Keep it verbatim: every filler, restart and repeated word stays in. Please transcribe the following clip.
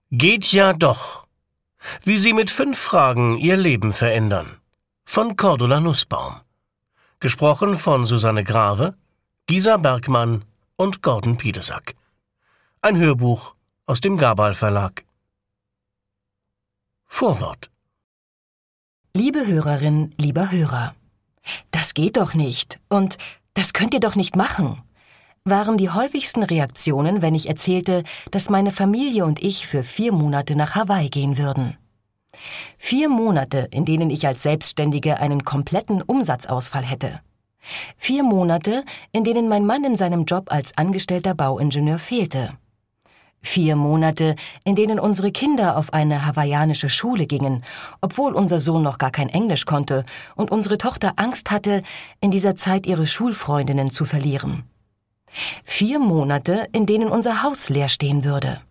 Geht ja doch. Wie Sie mit fünf Fragen Ihr Leben verändern. Von Cordula Nussbaum. Gesprochen von Susanne Grave, Gisa Bergmann und Gordon Piedesack. Ein Hörbuch aus dem Gabal Verlag. Vorwort. Liebe Hörerin, lieber Hörer, das geht doch nicht und das könnt ihr doch nicht machen, waren die häufigsten Reaktionen, wenn ich erzählte, dass meine Familie und ich für vier Monate nach Hawaii gehen würden. Vier Monate, in denen ich als Selbstständige einen kompletten Umsatzausfall hätte. Vier Monate, in denen mein Mann in seinem Job als angestellter Bauingenieur fehlte. Vier Monate, in denen unsere Kinder auf eine hawaiianische Schule gingen, obwohl unser Sohn noch gar kein Englisch konnte und unsere Tochter Angst hatte, in dieser Zeit ihre Schulfreundinnen zu verlieren. Vier Monate, in denen unser Haus leer stehen würde.